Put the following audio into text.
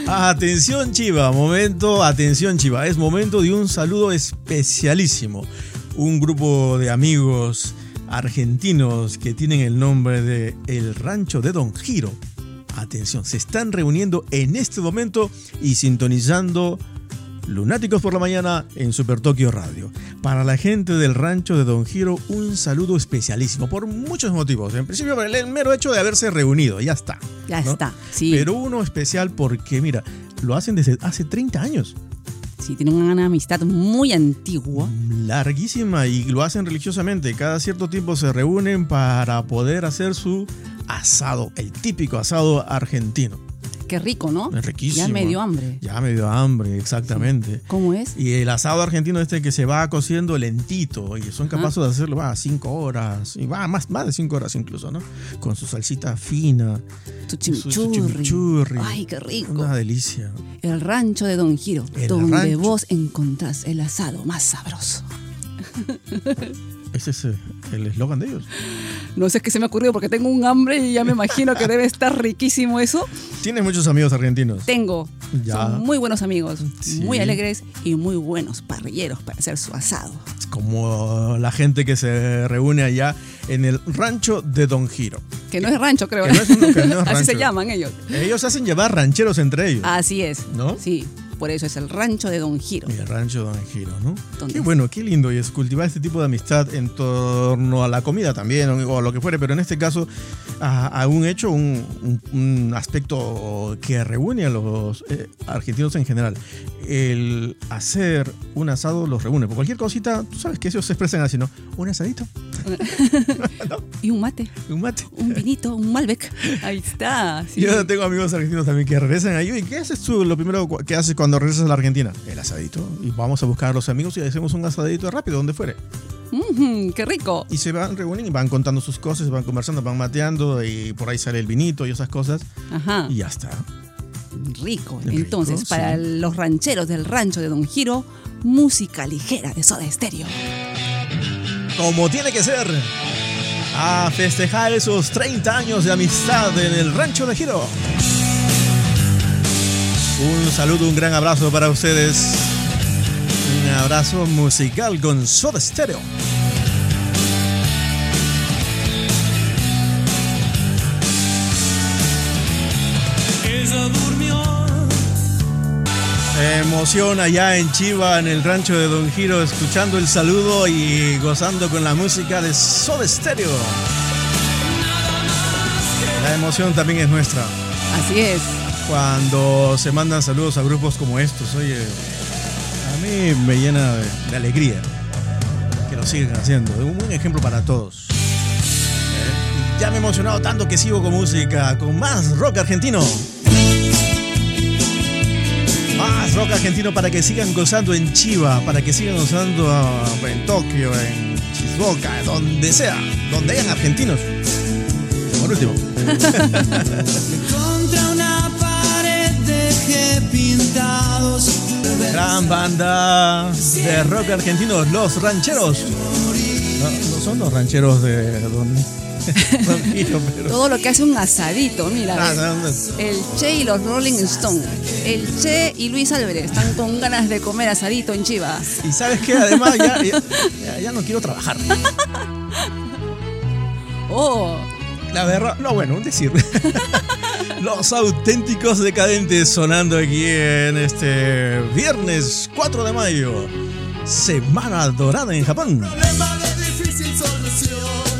Atención Chiva, atención Chiva, es momento de un saludo especialísimo. Un grupo de amigos argentinos que tienen el nombre de El Rancho de Don Giro. Atención, se están reuniendo en este momento y sintonizando Lunáticos por la Mañana en Super Tokio Radio. Para la gente del Rancho de Don Giro, un saludo especialísimo por muchos motivos. En principio, por el mero hecho de haberse reunido, ya está. Ya ¿no? está, sí. Pero uno especial porque, mira, lo hacen desde hace 30 años. Sí, tienen una amistad muy antigua. Larguísima, y lo hacen religiosamente. Cada cierto tiempo se reúnen para poder hacer su asado, el típico asado argentino. Qué rico, ¿no? Es riquísimo. Ya me dio hambre. Ya me dio hambre, exactamente. ¿Cómo es? Y el asado argentino que se va cociendo lentito, y son capaces de hacerlo 5 horas, y más de 5 horas incluso, ¿no? Con su salsita fina, Su su chimichurri. chimichurri. Ay, qué rico. Una delicia. El Rancho de Don Giro, El donde rancho. vos encontrás el asado más sabroso. Ese es el eslogan de ellos. No sé qué se me ha ocurrido porque tengo un hambre y ya me imagino que debe estar riquísimo eso. ¿Tienes muchos amigos argentinos? Tengo. Ya. Son muy buenos amigos, Sí. muy alegres y muy buenos parrilleros para hacer su asado. Como la gente que se reúne allá en el Rancho de Don Giro. Que no es rancho, creo. Que no es Así rancho. se llaman ellos. Ellos hacen llevar rancheros entre ellos. Así es. ¿No? Sí, por eso es el Rancho de Don Giro. El Rancho de Don Giro, ¿no? ¿Dónde Qué es? bueno, qué lindo, y es cultivar este tipo de amistad en torno a la comida también, o a lo que fuere, pero en este caso a un hecho, un aspecto que reúne a los argentinos en general. El hacer un asado los reúne. Por cualquier cosita, tú sabes que ellos se expresan así, ¿no? Un asadito. ¿No? Y un mate, Un mate. un vinito, un Malbec. Ahí está. Sí. Yo tengo amigos argentinos también que regresan ahí. ¿Y qué haces tú? Lo primero que haces cuando regresas a la Argentina, el asadito. Y vamos a buscar a los amigos y hacemos un asadito rápido, donde fuere. ¡Qué rico! Y se van reuniendo y van contando sus cosas, van conversando, van mateando, y por ahí sale el vinito y esas cosas. Ajá. Y ya está. Rico. Rico, Entonces, sí. para los rancheros del Rancho de Don Giro, música ligera de Soda Stereo. Como tiene que ser. A festejar esos 30 años de amistad en el Rancho de Giro. Un saludo, un gran abrazo para ustedes. Un abrazo musical con Soda Stereo. Ella durmió. Emoción allá en Chiva, en el Rancho de Don Giro, escuchando el saludo y gozando con la música de Soda Stereo. La emoción también es nuestra. Así es. Cuando se mandan saludos a grupos como estos, oye, a mí me llena de alegría que lo sigan haciendo. Un buen ejemplo para todos. Y ya me he emocionado tanto que sigo con música, con más rock argentino. Más rock argentino para que sigan gozando en Chiva, para que sigan gozando en Tokio, en Shizuoka, donde sea, donde hayan argentinos. Por último. Contra una pared dejé pintados. Gran banda de rock argentino, Los Rancheros. No son los rancheros de Don Giro, pero... Todo lo que hace un asadito, mira. no. El Che y los Rolling Stones. El Che y Luis Álvarez están con ganas de comer asadito en Chiva. Y sabes qué, además ya no quiero trabajar. Oh, La verdad, no, bueno, un decir. Los Auténticos Decadentes sonando aquí en este viernes 4 de mayo. Semana dorada en Japón. Problema de